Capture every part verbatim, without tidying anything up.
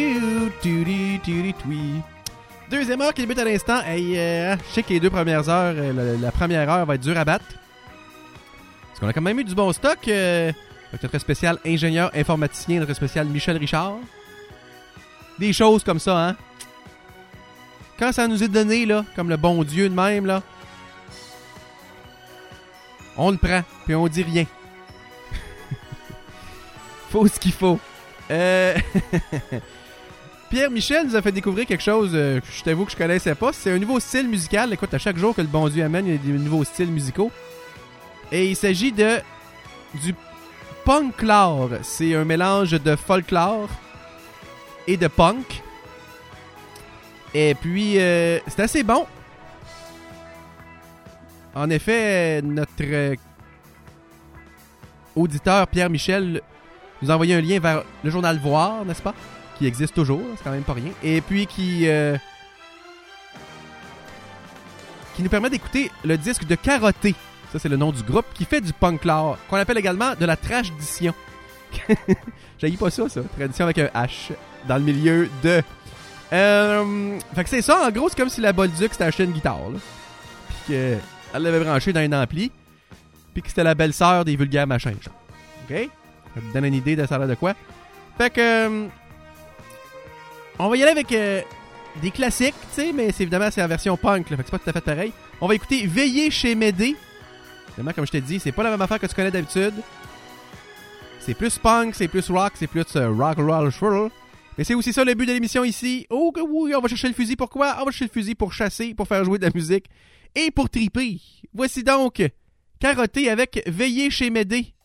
chou, turi, turi, tui. Deuxième heure qui débute à l'instant. Hey, euh, je sais que les deux premières heures, euh, la, la première heure va être dure à battre. Parce qu'on a quand même eu du bon stock. Euh, avec notre spécial ingénieur informaticien, notre spécial Michel Richard. Des choses comme ça, hein. Quand ça nous est donné, là, comme le bon Dieu de même, là, on le prend, puis on dit rien. Faut ce qu'il faut. Euh... Pierre Michel nous a fait découvrir quelque chose euh, que je t'avoue que je connaissais pas. C'est un nouveau style musical. Écoute, à chaque jour que le bon Dieu amène, il y a des nouveaux styles musicaux. Et il s'agit de du punklore. C'est un mélange de folklore et de punk. Et puis, euh, c'est assez bon. En effet, notre euh, auditeur Pierre Michel nous a envoyé un lien vers le journal Voir, n'est-ce pas? Qui existe toujours, c'est quand même pas rien. Et puis qui euh, qui nous permet d'écouter le disque de Karaté. Ça, c'est le nom du groupe qui fait du punklore, qu'on appelle également de la tradition. J'haïs pas ça, ça. Tradition avec un H dans le milieu de... Euh, fait que c'est ça, en gros, c'est comme si la Bolduc s'était acheté une guitare, là. Puis qu'elle l'avait branchée dans un ampli. Puis que c'était la belle-sœur des vulgaires machins, genre. OK? Ça vous donne une idée de ça a l'air de quoi. Fait que... Euh, on va y aller avec euh, des classiques, tu sais, mais c'est évidemment, c'est en version punk, là, fait que c'est pas tout à fait pareil. On va écouter Veiller chez Médée. Évidemment, comme je t'ai dit, c'est pas la même affaire que tu connais d'habitude. C'est plus punk, c'est plus rock, c'est plus euh, rock, roll, swirl. Mais c'est aussi ça le but de l'émission ici. Oh que oui, on va chercher le fusil. Pourquoi? On va chercher le fusil pour chasser, pour faire jouer de la musique et pour triper. Voici donc Karaté avec Veiller chez Médée.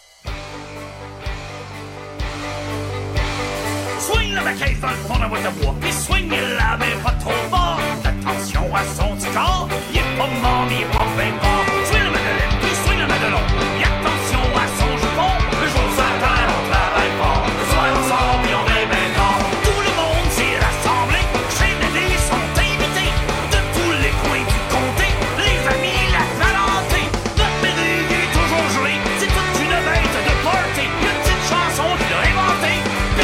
Swing le maquet dans le fond d'un boîte de bois, puis swing là, mais pas trop fort. Attention à son petit corps, il est pas mort, il est pas bien fort. Swing le madeleine, puis swing le madelon, et attention à son jupon. Le jour sur la terre, on travaille fort. Le soir, on sort, puis on est bien fort. Tout le monde s'est rassemblé, chez Médée sont invités. De tous les coins du comté, les amis, la parenté. Notre Médée est toujours joué, c'est toute une bête de party. Une petite chanson qu'il a inventée.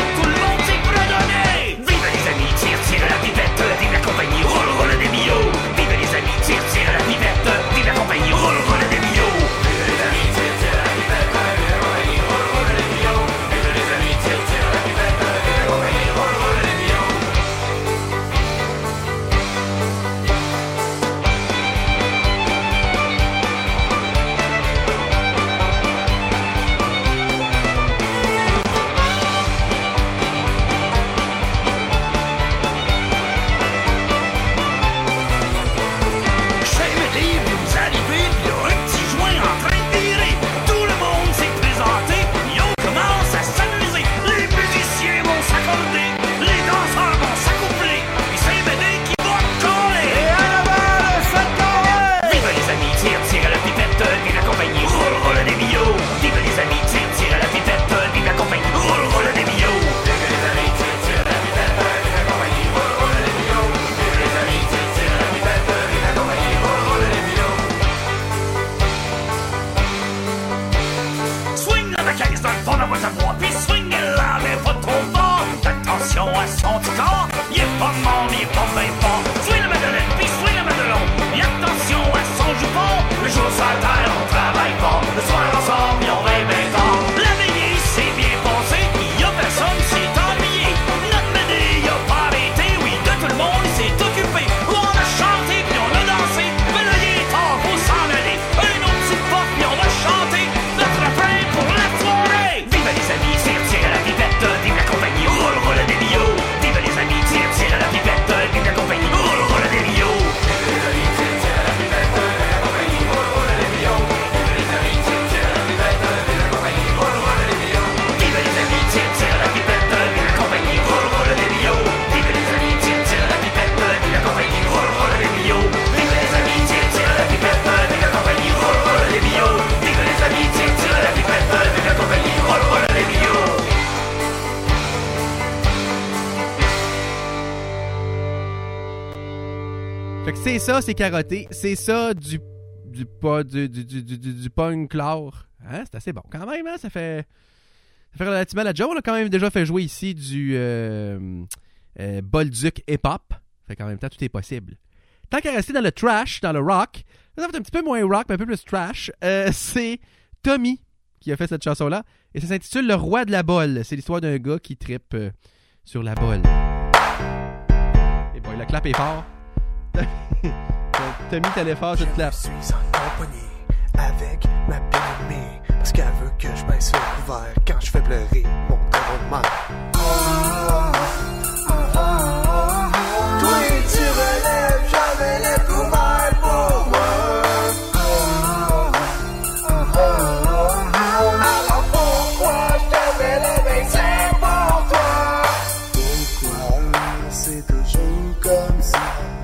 Vive les amis, tire, tire la pipette, vive la compagnie, roule, roule des billots. Vive les amis, tire, tire la pipette, vive la compagnie, roule, roule des billots. Vive les amis, tire, tire la pipette, vive la compagnie, roule, roule des billots. Vive les amis, tire, tire la pipette, vive la compagnie, roule, roule des billots. C'est ça, c'est Karaté. C'est ça du du pas du du du du, du punklore. Hein, c'est assez bon quand même, hein, ça fait Ça fait relativement la job. On a quand même déjà fait jouer ici du euh, euh, Bolduc hip-hop. Fait qu'en même temps, tout est possible. Tant qu'à rester dans le trash, dans le rock, ça va être un petit peu moins rock, mais un peu plus trash. Euh, c'est Tommy qui a fait cette chanson-là. Et ça s'intitule Le Roi de la Bolle. C'est l'histoire d'un gars qui trippe euh, sur la bolle. Et bon, le clap est fort. Tommy, t'allais fort, je te clap. Je suis en compagnie avec ma bien-aimée parce qu'elle veut que je baisse le couvert quand je fais pleurer mon déroulement. Oh, oh, oh, oh. Toi, tu relèves jamais le couvert pour moi. Oh, oh, oh, oh. Alors pourquoi je te mets le vin pour toi? Pourquoi c'est toujours comme ça?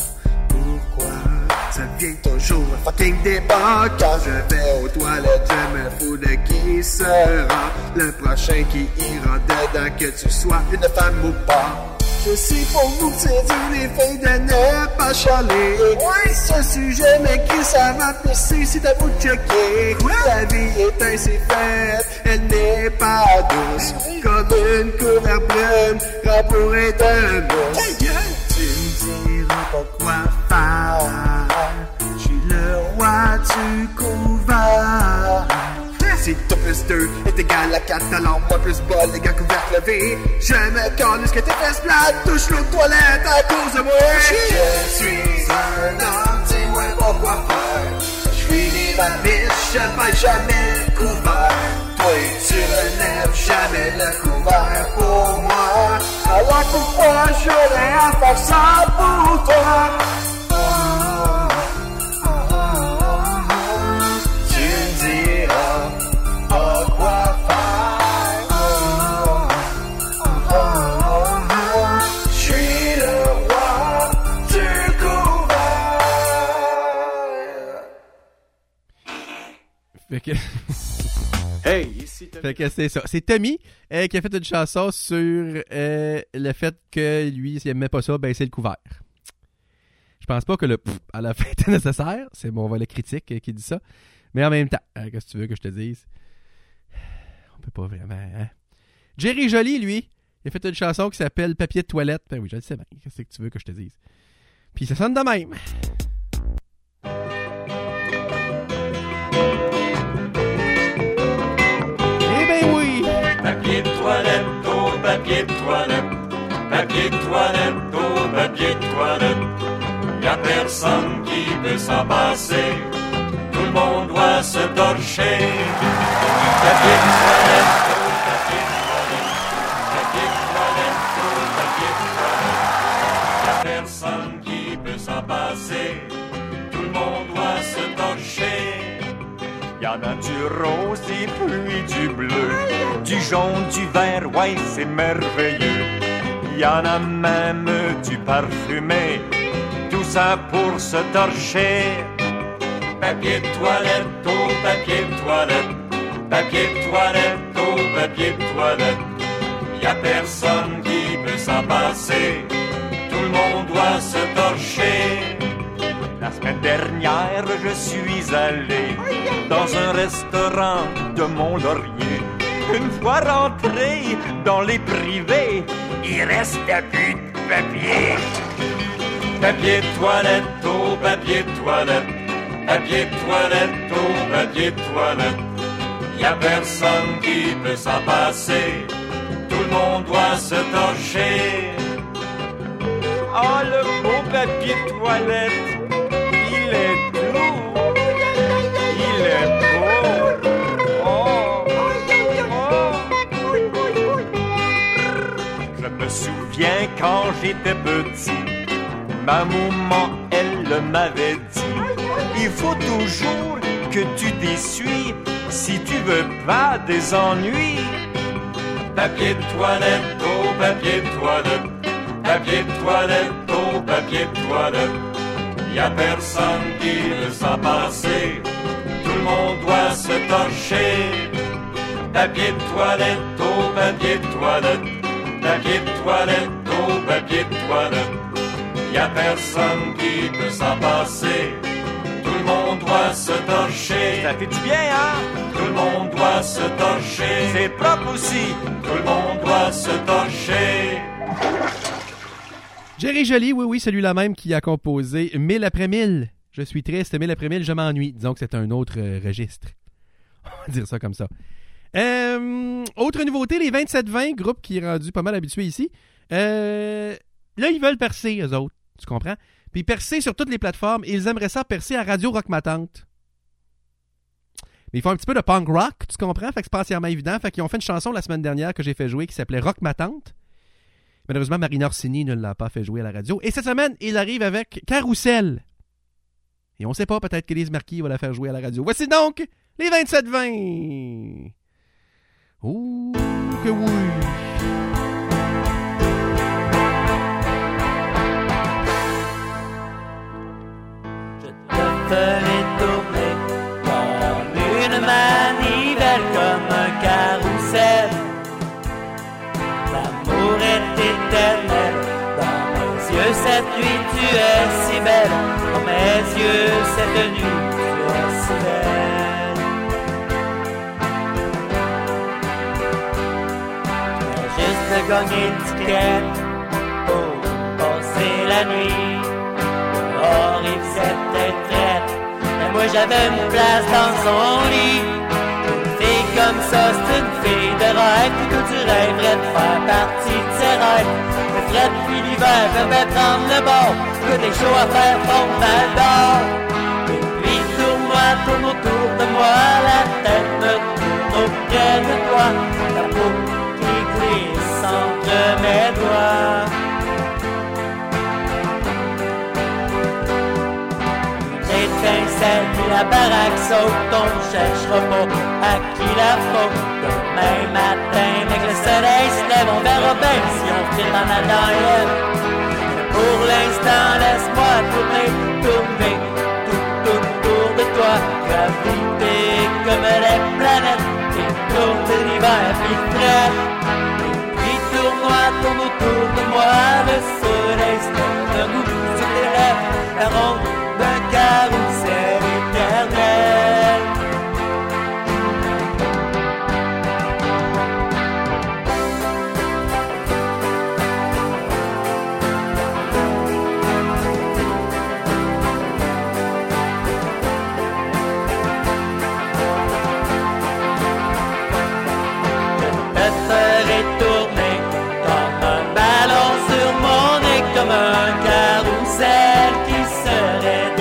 Ça vient toujours un fucking débat. Quand je vais aux toilettes, je me fous de qui sera le prochain qui ira dedans, que tu sois une femme ou pas. Je sais pour vous c'est dur les filles de ne pas chialer. Ouais, ce sujet m'écrit, ça va pisser, c'est à vous de checker. La vie est ainsi faite, elle n'est pas douce, comme une couverture brune rembourrée de mousse. Tu me diras pas quoi faire, je suis le roi du couvert. Si deux plus deux est égal à quatre, alors moi plus bol, les gars couverts levés. Je me calme que tes fesses plates touchent l'eau de toilette à cause de moi. Je suis un homme, dis-moi pas quoi faire. Je finis ma biche, je baisse jamais le couvert. Toi, tu relèves jamais le couvert pour moi. Alors pourquoi j'aurais à faire ça pour toi? Fait que... Hey, ici Tommy. Fait que c'est ça. C'est Tommy euh, qui a fait une chanson sur euh, le fait que lui, s'il aimait pas ça, ben c'est le couvert. Je pense pas que le pff à la fin était nécessaire. C'est mon volet critique euh, qui dit ça. Mais en même temps, euh, qu'est-ce que tu veux que je te dise? On peut pas vraiment... Hein? Jerry Joly, lui, il a fait une chanson qui s'appelle Papier de toilette. Ben oui, je le sais bien. Qu'est-ce que tu veux que je te dise? Puis ça sonne de même. Papier de toilette, oh papier de toilette, papier de toilette, oh papier de toilette. Y'a personne qui peut s'en passer, tout le monde doit se torcher. Papier de toilette, oh papier de toilette, papier de toilette, oh papier de toilette. Y'a personne qui peut s'en passer, tout le monde doit se torcher. Y'en a du rose et puis du bleu, du jaune, du vert, ouais, c'est merveilleux. Y'en a même du parfumé, tout ça pour se torcher. Papier de toilette, oh papier de toilette, papier de toilette, oh papier de toilette. Y'a personne qui peut s'en passer, tout le monde doit se torcher. La semaine dernière, je suis allé dans un restaurant de Mont-Laurier. Une fois rentré dans les privés, il restait plus de papier. Papier de toilette, oh papier de toilette, papier de toilette, oh papier de toilette. Y'a personne qui peut s'en passer, tout le monde doit se torcher. Oh, le beau papier de toilette, il est doux, il est beau. Oh, oh. Je me souviens quand j'étais petit, ma maman, elle m'avait dit, il faut toujours que tu t'essuies si tu veux pas des ennuis. Papier de toilette, oh papier de toilette, papier de toilette, oh papier de toilette. Y'a personne qui veut s'en passer, tout le monde doit se torcher. Papier de toilette, oh papier de toilette, papier de toilette, oh papier de toilette. Y'a personne qui peut s'en passer, tout le le monde doit se torcher. Ça fait du bien, hein? Tout le monde doit se torcher. C'est propre aussi. Tout le monde doit se torcher. Jerry Joly, oui, oui, celui-là même qui a composé Mille après mille. Je suis triste, Mille après mille, je m'ennuie. Disons que c'est un autre euh, registre. On va dire ça comme ça. Euh, autre nouveauté, les vingt-sept vingt, groupe qui est rendu pas mal habitué ici. Euh, là, ils veulent percer, eux autres. Tu comprends? Puis percer sur toutes les plateformes. Et ils aimeraient ça percer à Radio Rock Ma Tante. Mais ils font un petit peu de punk rock, tu comprends? Fait que c'est pas entièrement évident. Fait qu'ils ont fait une chanson la semaine dernière que j'ai fait jouer qui s'appelait Rock Ma Tante. Malheureusement, Marina Orsini ne l'a pas fait jouer à la radio. Et cette semaine, il arrive avec Carousel. Et on sait pas, peut-être qu'Élise Marquis va la faire jouer à la radio. Voici donc les vingt-sept vingt. Oh, que oui! Ferai tourner comme une manivelle, comme un carrousel. L'amour est éternel. Dans mes yeux cette nuit tu es si belle. Dans mes yeux cette nuit tu es si belle. J'ai juste gagné une ticket pour passer la nuit. Dehors il s'était traite. Mais moi j'avais une place dans son lit. Une fille comme ça, c'est une fille de rêve. Puis que tu rêverais de faire partie de ses rêves. Le fret puis l'hiver fait prendre le bord. Que des shows à faire fondre mal d'or. Et puis tourne-moi, tourne autour de moi. La tête me tourne auprès de toi. La peau qui glisse entre mes doigts. Étincelle, puis la baraque saute, on ne cherchera pas à qui la faute. Demain matin, avec le soleil se lève, on verra bien si on file dans la dentelle. Mais pour l'instant, laisse-moi tourner, tourner tout autour de toi. Graviter comme les planètes, et tourne l'hiver, puis le frais. Et puis tourne-moi, tourne autour de moi, le soleil se lève, le goût sur tes lèvres, la ronde d'un carrousel éternel. Je te ferai tourner comme un ballon sur mon nez, comme un carrousel qui serait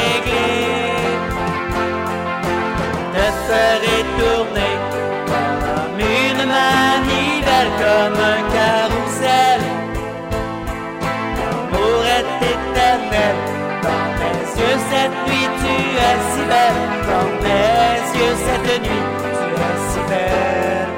ferai tourner comme une manivelle, comme un carrousel. L'amour est éternel. Dans mes yeux cette nuit tu es si belle. Dans mes yeux cette nuit tu es si belle.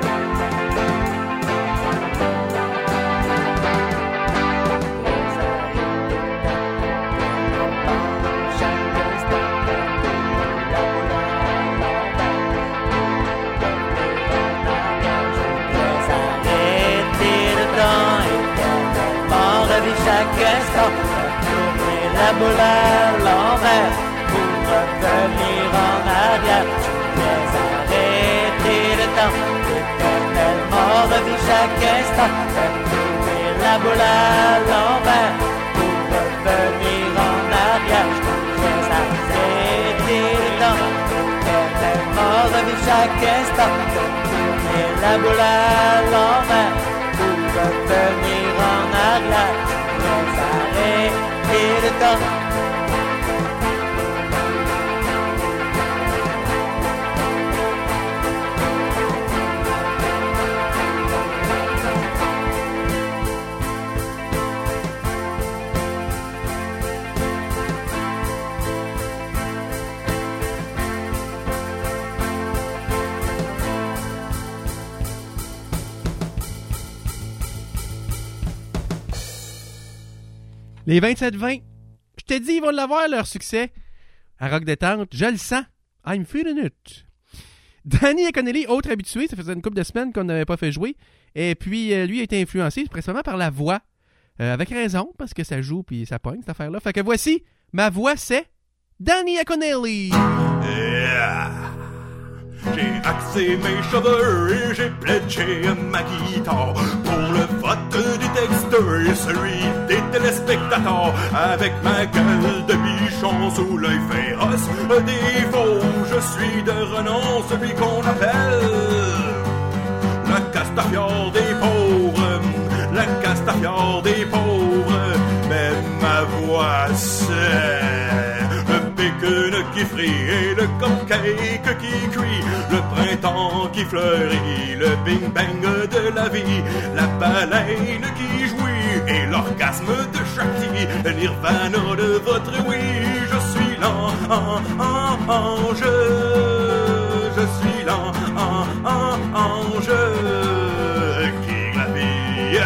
Chaque instant, tourner la boule à l'envers pour revenir en arrière. Je vais arrêter le temps, éternellement revivre chaque instant. Tourner la boule à l'envers pour revenir en arrière. Je vais arrêter le temps, éternellement revivre chaque instant. Tourner la boule à l'envers pour revenir en arrière. Arrêter le temps. Les vingt-sept vingt, je te dis, ils vont l'avoir leur succès à Rock Détente. Je le sens. I'm feeling it. Danny Connelly, autre habitué, ça faisait une couple de semaines qu'on n'avait pas fait jouer. Et puis, euh, lui a été influencé principalement par la voix. Euh, avec raison, parce que ça joue puis ça pogne, cette affaire-là. Fait que voici, ma voix, c'est Danny Aconelli. Yeah. J'ai axé mes cheveux et j'ai pledgé ma guitare pour le vote des texteurs et celui des téléspectateurs. Avec ma gueule de bichon sous l'œil féroce des faux, je suis de renom celui qu'on appelle le Castafiore des pauvres, le Castafiore des pauvres. Mais ma voix c'est le bacon qui frit et le cupcake qui cuit, le printemps qui fleurit, le bing-bang de la vie, la baleine qui jouit et l'orgasme de Shakti, le nirvana de votre oui. Je suis l'ange, je suis l'ange qui gravit.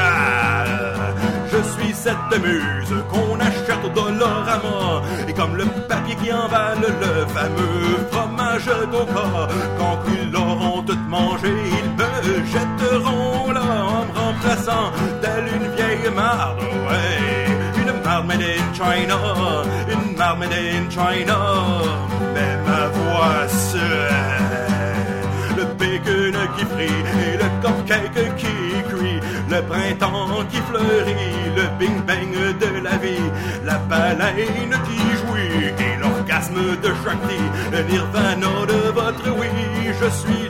Je suis cette muse qu'on achète au Dollarama et comme le papier qui envale le fameux fromage d'Oka. Quand ils l'auront tout mangé, ils me jetteront là en me remplaçant telle une vieille marde. Ouais, une marde made in China, une marde made in China. Mais ma voix c'est le bacon qui frit et le cupcake qui cuit, le printemps qui fleurit, le bing-bang de la vie, la baleine qui jouit et l'orgasme de Shakti, le nirvana de votre oui. Je suis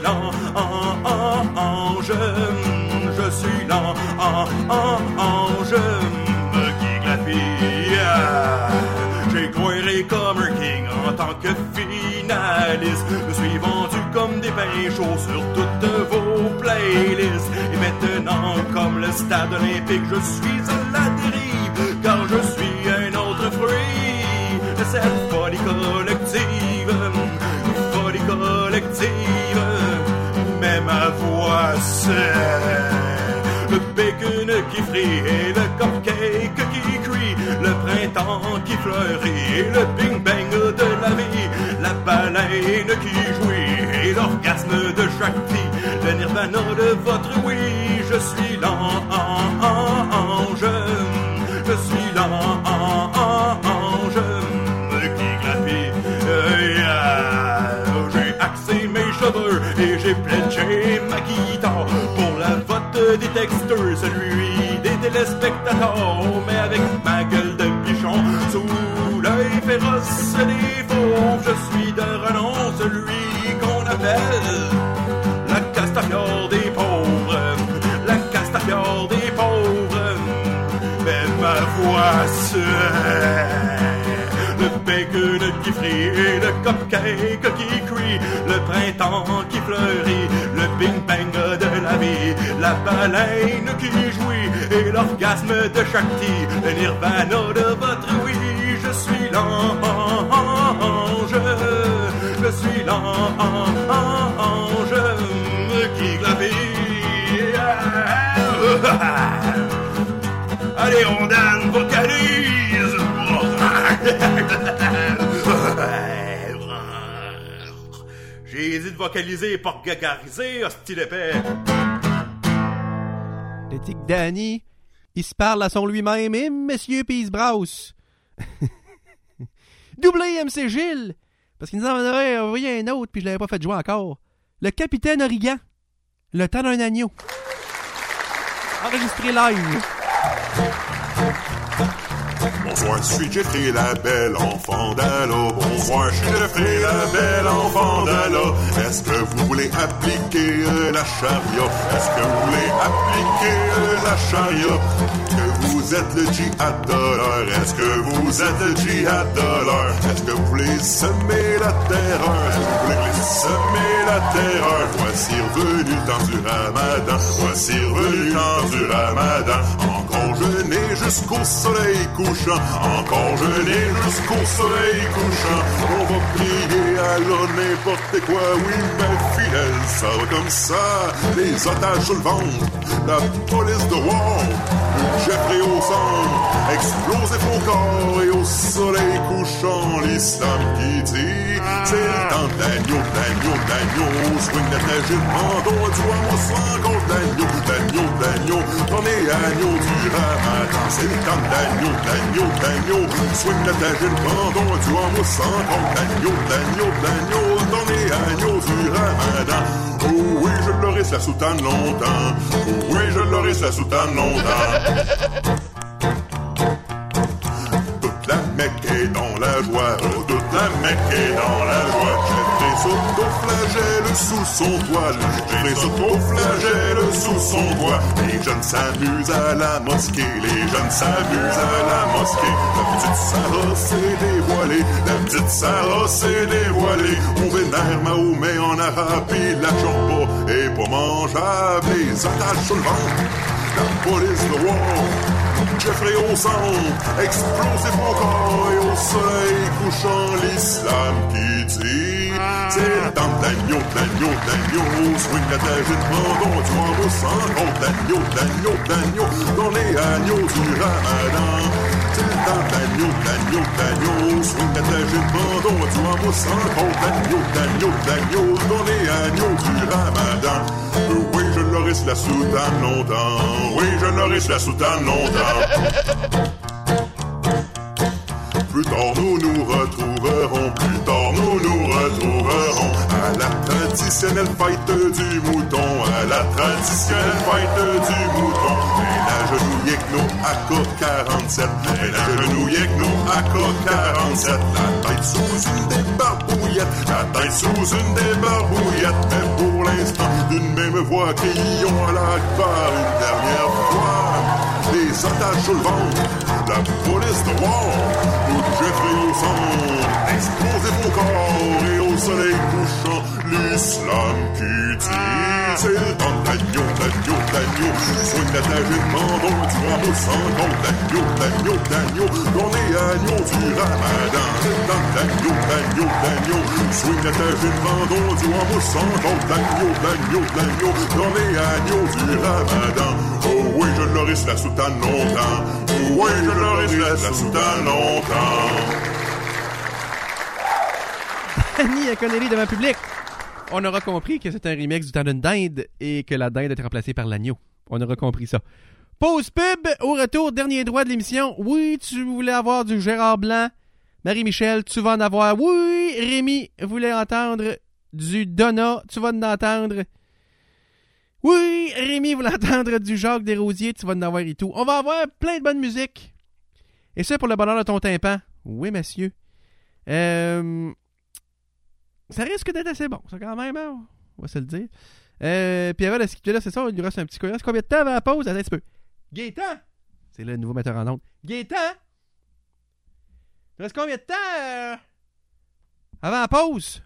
l'ange, je suis l'ange qui glapit. J'ai coiré comme un king en tant que finaliste. Je suis vendu comme des pains chauds sur toutes vos playlists. Et maintenant, comme le stade olympique, je suis à la dérive, car je suis un autre fruit de cette folie collective, folie collective. Mais ma voix c'est le bacon qui frit et le cupcake qui cuit, le printemps qui fleurit et le bing-bang de la vie, la baleine qui jouit et l'orgasme de Shakti, le nirvana de votre oui. Je suis l'ange, je suis l'ange qui glapit. J'ai axé mes cheveux et j'ai pledgé ma guitare pour la vote des texteurs, celui des téléspectateurs. Mais avec ma gueule de bichon sous l'œil féroce des fauves, je suis de renom celui qu'on appelle la Castafiore des pauvres, la Castafiore des pauvres. Mais ma voix c'est le bacon qui frit et le cupcake qui cuit, le printemps qui fleurit, le bing-bang de la vie, la baleine qui jouit et l'orgasme de Shakti, le nirvana de votre oui. Je suis l'ange, je suis l'ange qui glavit. Allez, on donne, vocalise. J'ai dit de vocaliser, pas gagariser, hostie d'épais. Le tic Danny, il se parle à son lui-même, et monsieur, pis il se brasse. Doublé M C Gilles, parce qu'il nous en aurait envoyé un autre, puis je l'avais pas fait jouer encore. Le Capitaine Origan, le temps d'un agneau. Enregistré live. Bonsoir, je suis Jeffrey, la belle enfant d'Allah. Bonsoir, je suis Jeffrey, la belle enfant d'Allah. Est-ce que vous voulez appliquer euh, la charia? Est-ce que vous voulez appliquer euh, la charia? Est-ce que vous êtes le djihad de l'heure? Est-ce que vous êtes le djihad de l'heure? Est-ce que vous voulez semer la terreur? Est-ce que vous voulez semer la terreur? Voici revenu le temps du ramadan. Voici revenu le temps du ramadan. Encore jeûné jusqu'au soleil couchant. Encore jeûné jusqu'au soleil couchant. On va prier à l'eau n'importe quoi. Oui, mais fidèle, ça va comme ça. Les otages sur le ventre, la police de war, Jeffrey au sang, explosif au corps et au soleil couchant. L'islam qui dit, c'est le temps d'agneau, d'agneau, d'agneau. Swing d'attacher le manteau, tu vois, moi, soit encore d'agneau, d'agneau, d'agneau. On est agneau du ramadan. C'est le temps de l'agneau, de l'agneau, de l'agneau. Swing la tagine, tendon du hameau sans compte. L'agneau, de l'agneau, de l'agneau, dans les agneaux du ramadan. Oh oui, je l'aurai la soutane longtemps. Oh oui, je l'aurai la soutane longtemps. Toute la Mecque est dans la joie. Toute la Mecque est dans la joie. J'ai autoflagelle sous son toit. J'ai autoflagelle sous son toit. Les jeunes s'amusent à la mosquée. Les jeunes s'amusent à la mosquée. La petite Sarah s'est dévoilée. La petite Sarah s'est dévoilée. On vénère Mahomet en arabe et la chorba est pas mangeable. Les otages sur le ventre. La police de war. Jeffrey au centre, explosif encore et au soleil couchant l'islam qui dit c'est le temps de l'agneau, de l'agneau, de l'agneau. Swing la tagine, tendon du hameau sans compte. L'agneau, de l'agneau, de l'agneau, dans les agneaux du ramadan. C'est le temps de l'agneau, de l'agneau, de l'agneau. Swing la tagine, tendon du hameau sans compte. L'agneau, de l'agneau, de l'agneau, dans les agneaux du ramadan. Euh, oui, je l'aurai la soutane longtemps. Oui, je l'aurai la soutane longtemps. Plus tard nous nous retrouverons, plus tard nous nous retrouverons à la traditionnelle fête du mouton, à la traditionnelle fête du mouton. Elle a genouillé que nos A K quarante-sept, elle a genouillé que nos A K quarante-sept. La tête sous une des barbouillettes, la tête sous une des barbouillettes. Mais pour l'instant, d'une même voix crions à l'Akbar une dernière fois. Les otages sur le ventre, la police de war, tout Jeffrey au centre, explosif au corps et au soleil couchant, l'islam qui dit c'est le temps de l'agneau, l'agneau, l'agneau. Soigne la tagine, tendon du hameau sans compte. L'agneau, l'agneau, l'agneau, dans les agneaux du ramadan. C'est le temps de l'agneau, l'agneau, l'agneau. Soigne la tagine, tendon du hameau sans compte. L'agneau, l'agneau, l'agneau, dans les agneaux du ramadan. Oh oui, je l'aurai la soutane longtemps. Oh oui, je l'aurai la soutane longtemps. Annie Connelly devant public. On aura compris que c'est un remix du temps d'une dinde et que la dinde est remplacée par l'agneau. On aura compris ça. Pause pub, au retour, dernier droit de l'émission. Oui, tu voulais avoir du Gérard Blanc. Marie-Michel, tu vas en avoir. Oui, Rémi voulait entendre du Donna. Tu vas en entendre. Oui, Rémi voulait entendre du Jacques Desrosiers. Tu vas en avoir et tout. On va avoir plein de bonne musique. Et ça pour le bonheur de ton tympan. Oui, monsieur. Euh... Ça risque d'être assez bon, ça quand même, hein? On va se le dire. Euh, puis avant de se quitter là, c'est ça, il nous reste un petit courrier. Combien de temps avant la pause? Attends un petit peu. Gaétan! C'est le nouveau metteur en ondes. Gaétan! Il reste combien de temps euh, avant la pause?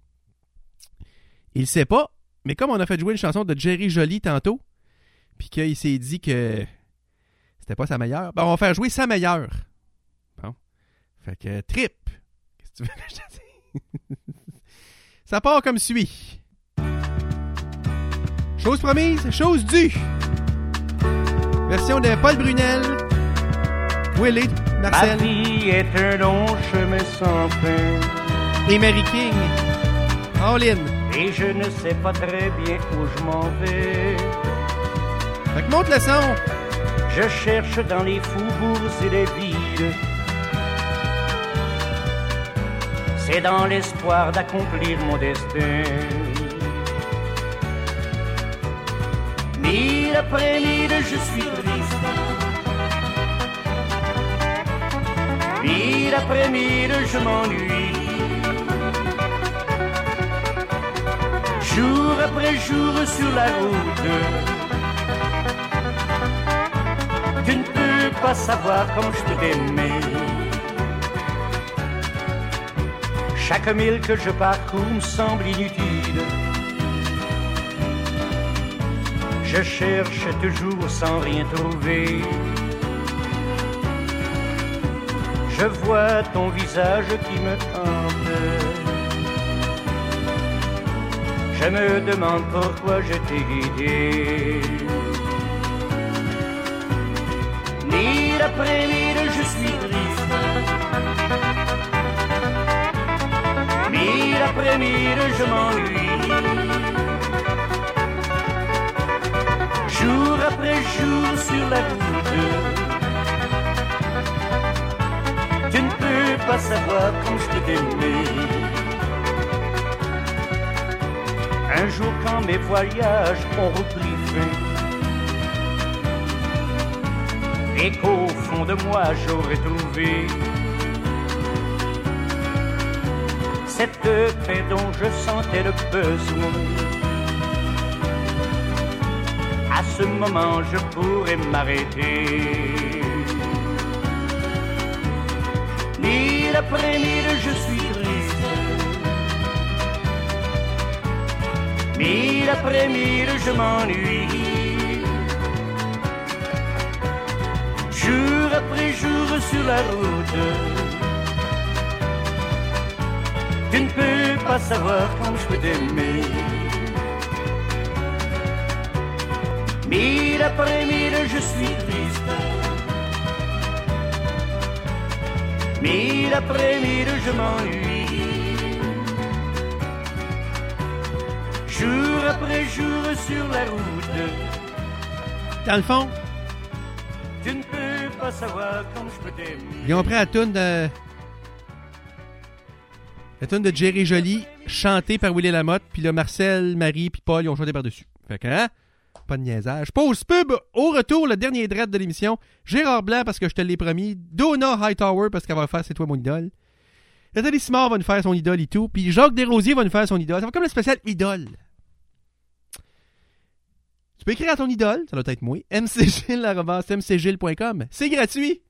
Il sait pas, mais comme on a fait jouer une chanson de Jerry Joly tantôt, puis qu'il s'est dit que c'était pas sa meilleure, ben on va faire jouer sa meilleure. Bon. Fait que trip! Qu'est-ce que tu veux que je te dise? Ça part comme suit. Chose promise, chose due. Version de Paul Brunel. Willie, Marcel. Ma vie est un long chemin sans fin. Et Mary King. All in. Et je ne sais pas très bien où je m'en vais. Fait que monte le son. Je cherche dans les faubourgs et les villes. C'est dans l'espoir d'accomplir mon destin. Mille après mille, je suis triste. Mille après mille, je m'ennuie. Jour après jour sur la route, tu ne peux pas savoir comme je peux t'aimer. Chaque mille que je parcours me semble inutile. Je cherche toujours sans rien trouver. Je vois ton visage qui me hante. Je me demande pourquoi je t'ai guidé. Mille après mille, je suis triste. Mille après mille, je m'ennuie. Jour après jour sur la route, pas savoir comme je peux t'aimer. Un jour quand mes voyages ont repris fin et qu'au fond de moi j'aurais trouvé cette paix dont je sentais le besoin, à ce moment je pourrais m'arrêter. Mille après mille je suis triste, mille après mille je m'ennuie, jour après jour sur la route. Tu ne peux pas savoir comme je peux t'aimer. Mille après mille je suis triste, mille après mille je m'ennuie, jour après jour sur la route. Dans le fond, tu ne peux pas savoir comme je peux t'aimer. ils ont pris la toune de... La toune de Jerry Joly, chantée par Willy Lamotte, puis là, Marcel, Marie, puis Paul, ils ont chanté par-dessus. Fait que, hein? Pas de niaisage. Pause pub. Au retour, le dernier dread de l'émission. Gérard Blanc, parce que je te l'ai promis. Donna Hightower, parce qu'elle va faire C'est toi mon idole. Nathalie Simard va nous faire son idole et tout. Puis Jacques Desrosiers va nous faire son idole. Ça va comme le spécial idole. Tu peux écrire à ton idole, ça doit être moi. m c gilles arobase m c gilles point com. C'est gratuit.